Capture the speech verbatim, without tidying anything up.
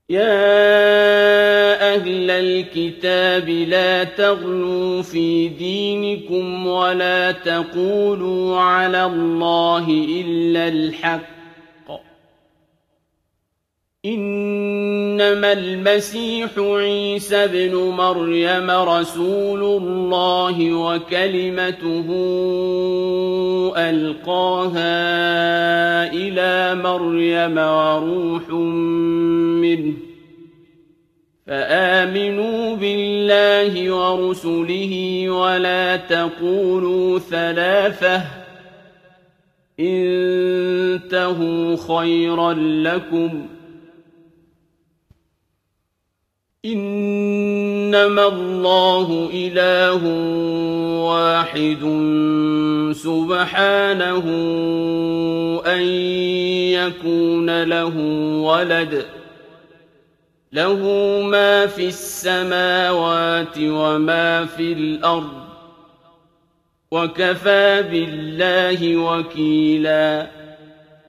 يَا أَهْلَ الْكِتَابِ لَا تَغْلُوا فِي دِينِكُمْ وَلَا تَقُولُوا عَلَى اللَّهِ إِلَّا الْحَقَّ ۚ إِنَّمَا الْمَسِيحُ عِيسَى ابْنُ مَرْيَمَ رَسُولُ اللَّهِ وَكَلِمَتُهُ أَلْقَاهَا إِلَىٰ مَرْيَمَ وَرُوحٌ مِّنْهُ ۖ فَآمِنُوا بِاللَّهِ وَرُسُلِهِ وَلَا تَقُولُوا ثَلَاثَةٌ ۚ انتهوا خَيْرًا لَّكُمْ ۚ إِنَّمَا اللَّهُ إِلَٰهٌ وَاحِدٌ سُبْحَانَهُ أَن يَكُونَ لَهُ وَلَدٌ ۘ لَّهُ مَا فِي السَّمَاوَاتِ وَمَا فِي الْأَرْضِ ۚ وَكَفَىٰ بِاللَّهِ وَكِيلًا